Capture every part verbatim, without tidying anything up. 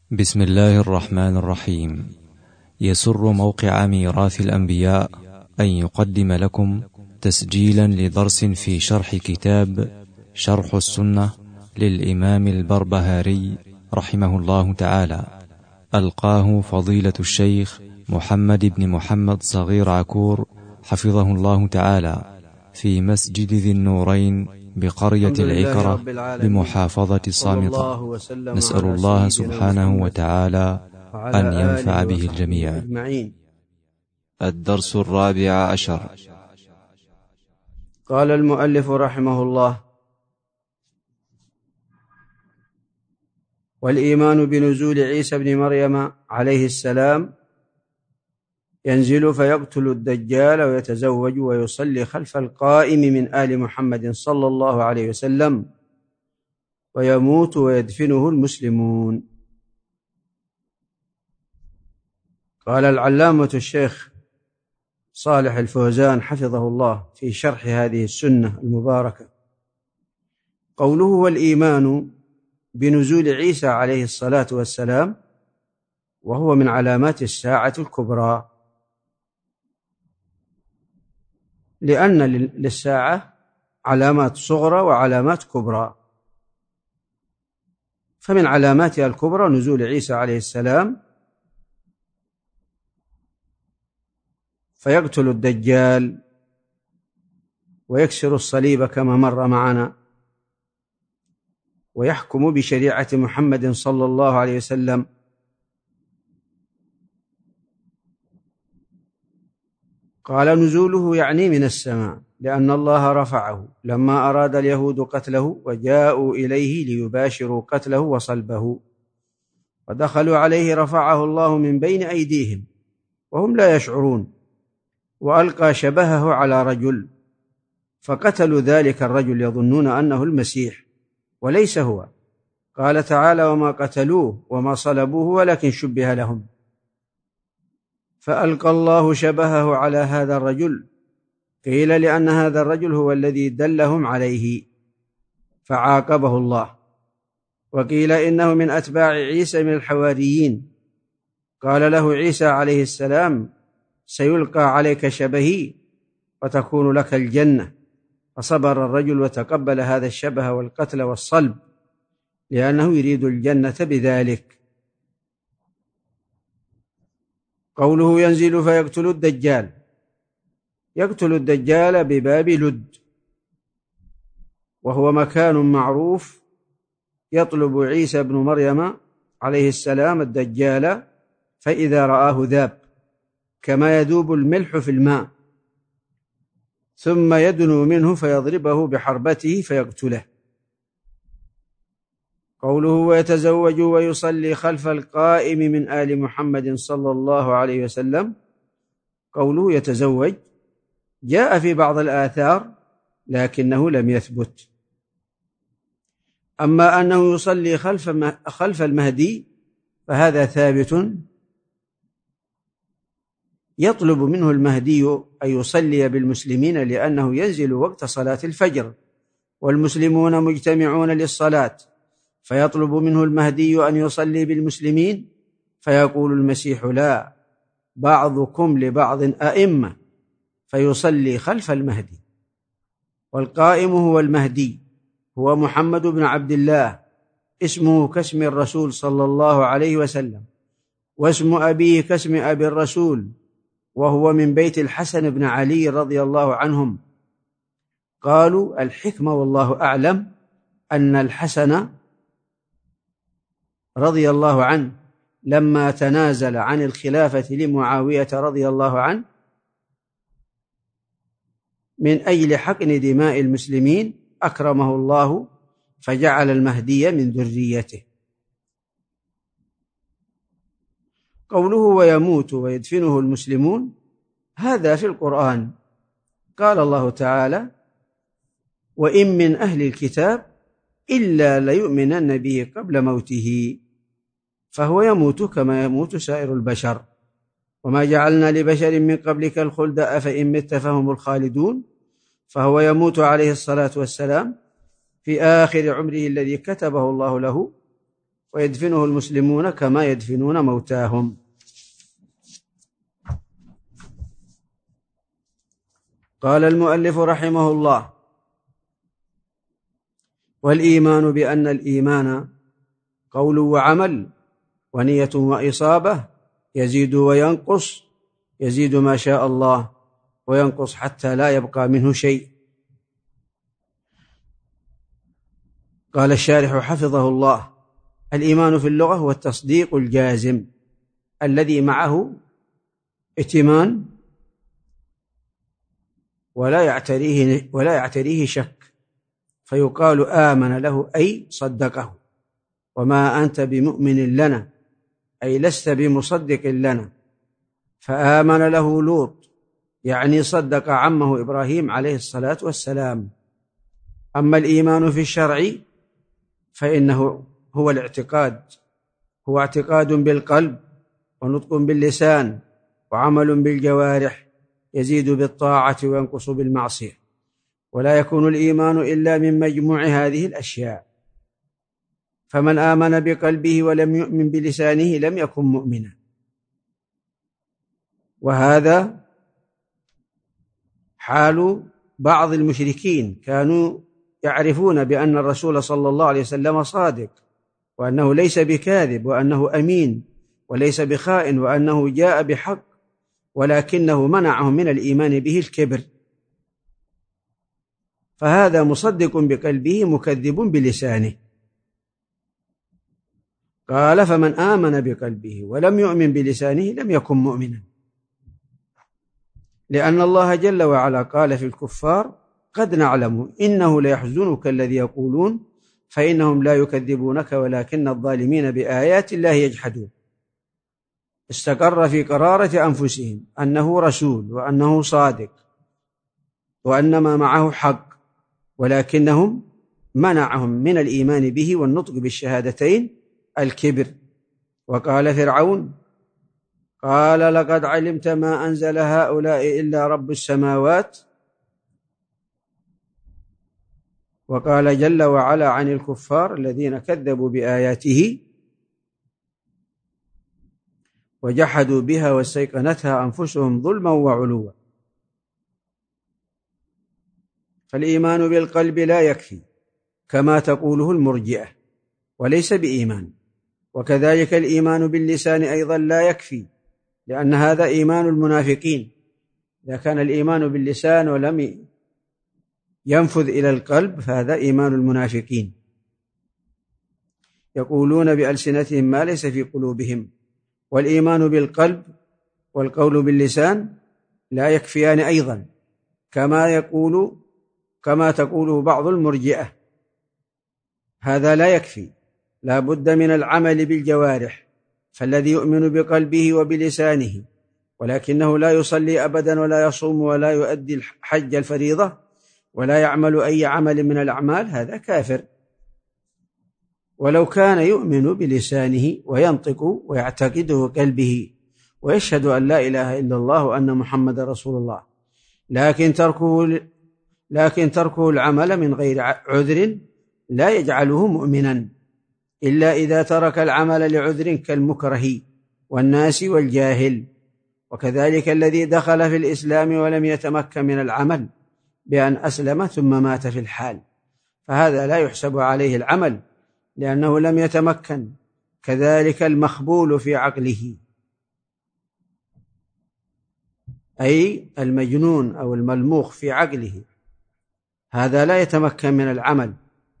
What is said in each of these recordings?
بسم الله الرحمن الرحيم. يسر موقع ميراث الأنبياء أن يقدم لكم تسجيلا لدرس في شرح كتاب شرح السنة للإمام البربهاري رحمه الله تعالى، ألقاه فضيلة الشيخ محمد بن محمد صغير عكور حفظه الله تعالى في مسجد ذي النورين بقرية العكرة بمحافظة صامتة. نسأل الله سبحانه وتعالى أن ينفع به الجميع. الدرس الرابع عشر. قال المؤلف رحمه الله: والإيمان بنزول عيسى بن مريم عليه السلام ينزل فيقتل الدجال ويتزوج ويصلي خلف القائم من آل محمد صلى الله عليه وسلم ويموت ويدفنه المسلمون. قال العلامة الشيخ صالح الفوزان حفظه الله في شرح هذه السنة المباركة: قوله والإيمان بنزول عيسى عليه الصلاة والسلام وهو من علامات الساعة الكبرى، لأن للساعة علامات صغرى وعلامات كبرى، فمن علاماتها الكبرى نزول عيسى عليه السلام فيقتل الدجال ويكسر الصليب كما مر معنا ويحكم بشريعة محمد صلى الله عليه وسلم. قال نزوله يعني من السماء، لأن الله رفعه لما أراد اليهود قتله وجاءوا إليه ليباشروا قتله وصلبه، ودخلوا عليه رفعه الله من بين أيديهم وهم لا يشعرون، وألقى شبهه على رجل فقتلوا ذلك الرجل يظنون أنه المسيح وليس هو. قال تعالى: وما قتلوه وما صلبوه ولكن شبه لهم. فألقى الله شبهه على هذا الرجل، قيل لأن هذا الرجل هو الذي دلهم عليه فعاقبه الله، وقيل إنه من أتباع عيسى من الحواريين. قال له عيسى عليه السلام: سيلقى عليك شبهي وتكون لك الجنة. فصبر الرجل وتقبل هذا الشبه والقتل والصلب لأنه يريد الجنة بذلك. قوله ينزل فيقتل الدجال، يقتل الدجال بباب لد، وهو مكان معروف يطلب عيسى بن مريم عليه السلام الدجال، فإذا رآه ذاب كما يذوب الملح في الماء، ثم يدنو منه فيضربه بحربته فيقتله. قوله ويتزوج ويصلي خلف القائم من آل محمد صلى الله عليه وسلم، قوله يتزوج جاء في بعض الآثار لكنه لم يثبت. أما أنه يصلي خلف خلف المهدي فهذا ثابت، يطلب منه المهدي أن يصلي بالمسلمين لأنه ينزل وقت صلاة الفجر والمسلمون مجتمعون للصلاة، فيطلب منه المهدي أن يصلي بالمسلمين، فيقول المسيح: لا، بعضكم لبعض أئمة، فيصلي خلف المهدي. والقائم هو المهدي، هو محمد بن عبد الله، اسمه كاسم الرسول صلى الله عليه وسلم، واسم أبيه كاسم أبي الرسول، وهو من بيت الحسن بن علي رضي الله عنهم. قالوا الحكمة والله أعلم أن الحسن رضي الله عنه لما تنازل عن الخلافة لمعاوية رضي الله عنه من أجل حقن دماء المسلمين أكرمه الله فجعل المهدي من ذريته. قوله ويموت ويدفنه المسلمون، هذا في القرآن. قال الله تعالى: وإن من أهل الكتاب إلا ليؤمنن به قبل موته، فهو يموت كما يموت سائر البشر، وما جعلنا لبشر من قبلك الخلد أفإن مت فهم الخالدون. فهو يموت عليه الصلاة والسلام في آخر عمره الذي كتبه الله له، ويدفنه المسلمون كما يدفنون موتاهم. قال المؤلف رحمه الله: والإيمان بأن الإيمان قول وعمل ونية وإصابة، يزيد وينقص، يزيد ما شاء الله وينقص حتى لا يبقى منه شيء. قال الشارح حفظه الله: الإيمان في اللغة هو التصديق الجازم الذي معه ائتمان ولا يعتريه ولا يعتريه شك، فيقال آمن له أي صدقه. وما أنت بمؤمن لنا أي لست بمصدق لنا. فآمن له لوط يعني صدق عمه إبراهيم عليه الصلاة والسلام. أما الإيمان في الشرع فإنه هو الاعتقاد، هو اعتقاد بالقلب ونطق باللسان وعمل بالجوارح، يزيد بالطاعة وينقص بالمعصية، ولا يكون الإيمان إلا من مجموع هذه الأشياء. فمن آمن بقلبه ولم يؤمن بلسانه لم يكن مؤمنا. وهذا حال بعض المشركين، كانوا يعرفون بأن الرسول صلى الله عليه وسلم صادق، وأنه ليس بكاذب، وأنه أمين وليس بخائن، وأنه جاء بحق، ولكنه منعهم من الإيمان به الكبر. فهذا مصدق بقلبه مكذب بلسانه. قال: فمن آمن بقلبه ولم يؤمن بلسانه لم يكن مؤمنا، لأن الله جل وعلا قال في الكفار: قد نعلم إنه ليحزنك الذي يقولون فإنهم لا يكذبونك ولكن الظالمين بآيات الله يجحدون. استقر في قرارة أنفسهم أنه رسول وأنه صادق وأن ما معه حق، ولكنهم منعهم من الإيمان به والنطق بالشهادتين الكبر. وقال فرعون: قال لقد علمت ما أنزل هؤلاء إلا رب السماوات. وقال جل وعلا عن الكفار الذين كذبوا بآياته: وجحدوا بها واستيقنتها أنفسهم ظلما وعلوا. فالإيمان بالقلب لا يكفي كما تقوله المرجئة، وليس بإيمان. وكذلك الإيمان باللسان أيضا لا يكفي، لأن هذا إيمان المنافقين. إذا كان الإيمان باللسان ولم ينفذ إلى القلب فهذا إيمان المنافقين، يقولون بألسنتهم ما ليس في قلوبهم. والإيمان بالقلب والقول باللسان لا يكفيان أيضا، كما يقول كما تقوله بعض المرجئة. هذا لا يكفي، لا بد من العمل بالجوارح. فالذي يؤمن بقلبه وبلسانه ولكنه لا يصلي أبدا ولا يصوم ولا يؤدي الحج الفريضة ولا يعمل أي عمل من الأعمال، هذا كافر. ولو كان يؤمن بلسانه وينطق ويعتقده قلبه ويشهد أن لا إله إلا الله وأن محمد رسول الله، لكن تركه لكن تركه العمل من غير عذر لا يجعله مؤمنا، إلا إذا ترك العمل لعذر كالمكره والناس والجاهل. وكذلك الذي دخل في الإسلام ولم يتمكن من العمل بأن أسلم ثم مات في الحال، فهذا لا يحسب عليه العمل لأنه لم يتمكن. كذلك المخبول في عقله، أي المجنون أو الملموخ في عقله، هذا لا يتمكن من العمل.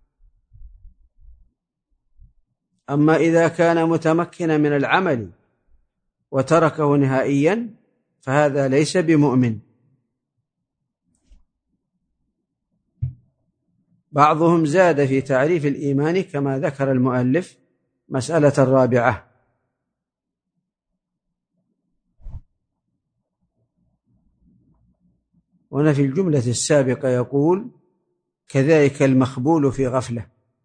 أما إذا كان متمكنا من العمل وتركه نهائيا فهذا ليس بمؤمن. بعضهم زاد في تعريف الإيمان كما ذكر المؤلف مسألة الرابعة: هنا في الجملة السابقة يقول: كذلك المخبول في غفلة،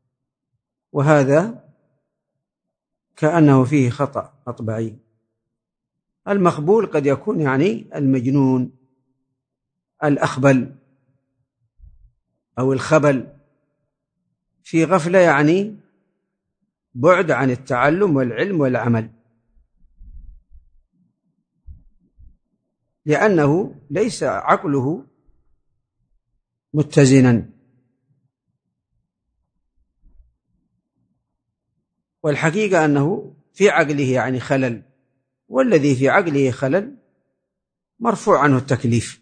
وهذا كأنه فيه خطأ مطبعي. المخبول قد يكون يعني المجنون، الأخبل أو الخبل. في غفلة يعني بعد عن التعلم والعلم والعمل، لأنه ليس عقله متزنا. والحقيقة أنه في عقله يعني خلل، والذي في عقله خلل مرفوع عنه التكليف.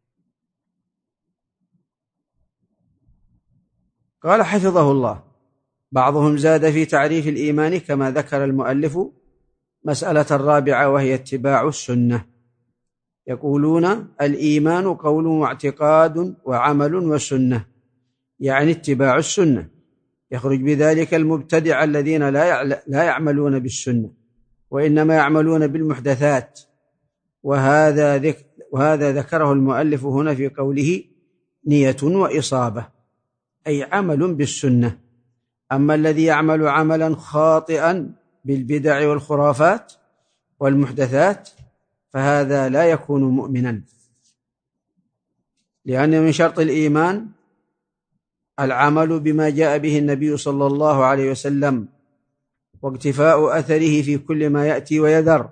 قال حفظه الله: بعضهم زاد في تعريف الإيمان كما ذكر المؤلف مسألة الرابعة، وهي اتباع السنة. يقولون الإيمان قول واعتقاد وعمل وسنة، يعني اتباع السنة. يخرج بذلك المبتدع الذين لا يعملون بالسنة وإنما يعملون بالمحدثات، وهذا ذكر وهذا ذكره المؤلف هنا في قوله نية وإصابة، أي عمل بالسنة. أما الذي يعمل عملا خاطئا بالبدع والخرافات والمحدثات فهذا لا يكون مؤمنا، لأن من شرط الإيمان العمل بما جاء به النبي صلى الله عليه وسلم، واقتفاء أثره في كل ما يأتي ويذر.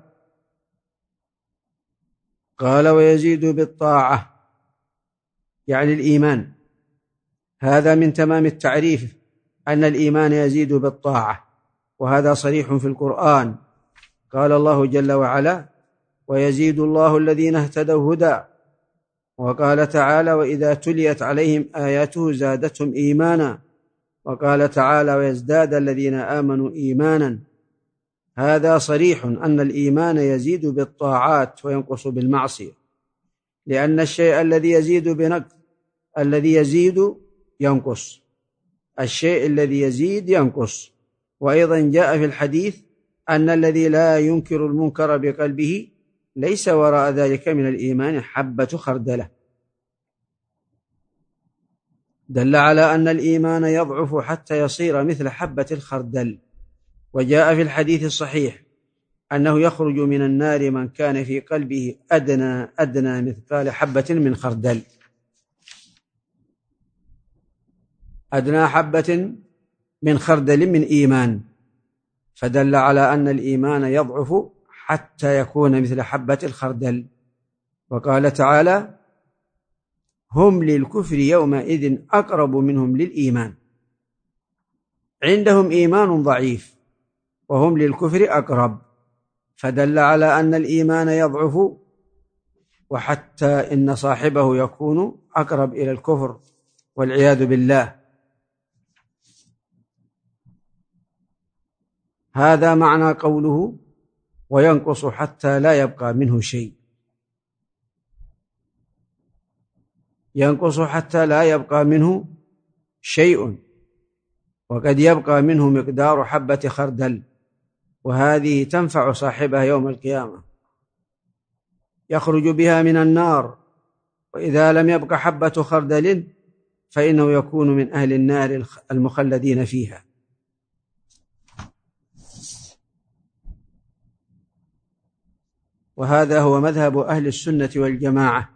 قال: ويزيد بالطاعة، يعني الإيمان. هذا من تمام التعريف أن الإيمان يزيد بالطاعة، وهذا صريح في القرآن. قال الله جل وعلا: ويزيد الله الذين اهتدوا هدى. وقال تعالى: وإذا تليت عليهم آياته زادتهم إيمانا. وقال تعالى: ويزداد الذين آمنوا إيمانا. هذا صريح أن الإيمان يزيد بالطاعات وينقص بالمعصية، لأن الشيء الذي يزيد بنقص الذي يزيد ينقص الشيء الذي يزيد ينقص. وأيضا جاء في الحديث أن الذي لا ينكر المنكر بقلبه ليس وراء ذلك من الإيمان حبة خردلة. دل على أن الإيمان يضعف حتى يصير مثل حبة الخردل. وجاء في الحديث الصحيح أنه يخرج من النار من كان في قلبه أدنى أدنى مثقال حبة من خردل، أدنى حبة من خردل من إيمان، فدل على أن الإيمان يضعف حتى يكون مثل حبة الخردل. وقال تعالى: هم للكفر يومئذ أقرب منهم للإيمان. عندهم إيمان ضعيف وهم للكفر أقرب، فدل على أن الإيمان يضعف، وحتى إن صاحبه يكون أقرب إلى الكفر والعياذ بالله. هذا معنى قوله وينقص حتى لا يبقى منه شيء. ينقص حتى لا يبقى منه شيء، وقد يبقى منه مقدار حبة خردل، وهذه تنفع صاحبها يوم القيامة، يخرج بها من النار. وإذا لم يبق حبة خردل فإنه يكون من أهل النار المخلدين فيها. وهذا هو مذهب أهل السنة والجماعة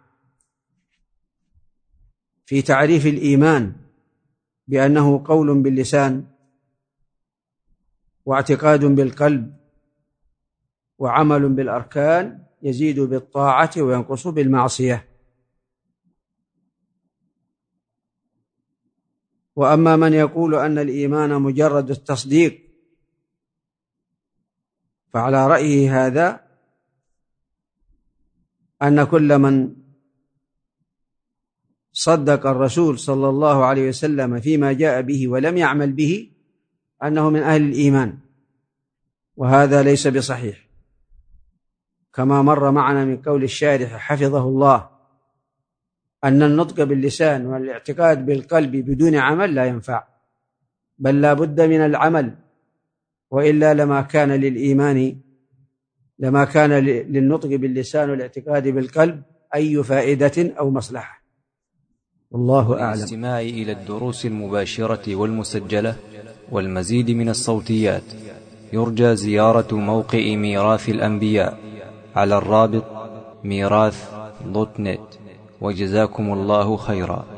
في تعريف الإيمان، بأنه قول باللسان واعتقاد بالقلب وعمل بالأركان، يزيد بالطاعة وينقص بالمعصية. وأما من يقول أن الإيمان مجرد التصديق فعلى رأيه هذا أن كل من صدق الرسول صلى الله عليه وسلم فيما جاء به ولم يعمل به أنه من أهل الإيمان، وهذا ليس بصحيح، كما مر معنا من قول الشارح حفظه الله أن النطق باللسان والاعتقاد بالقلب بدون عمل لا ينفع، بل لا بد من العمل، وإلا لما كان للإيمان لما كان للنطق باللسان والاعتقاد بالقلب أي فائدة أو مصلحة. والله أعلم. للاستماع إلى الدروس المباشرة والمسجلة والمزيد من الصوتيات يرجى زيارة موقع ميراث الأنبياء على الرابط ميراث دوت نت. وجزاكم الله خيرا.